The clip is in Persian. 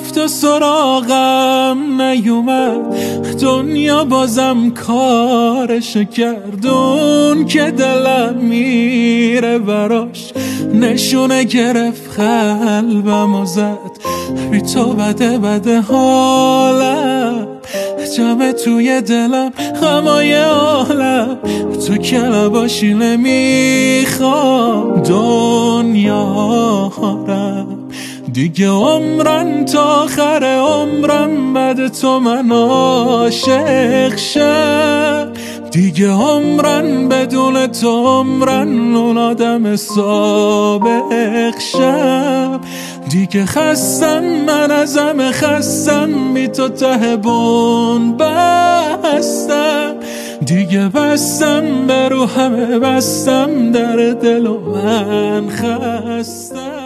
رفت و سراغم نیومد، دنیا بازم کارشو کرد. اون که دلم میره براش نشونه گرفت قلبم و زد. بی تو بده حالم، جمع توی دلم غمای عالم. تو که نباشی نمیخوام دنیا رم. دیگه عمرن تا آخر عمرم بعد تو من عاشق شم. دیگه عمرن بدون تو عمرن اون آدم سابق شم. دیگه خستم من از همه خستم، بی تو ته بون بستم. دیگه بستم به رو همه بستم، در دل و من خستم.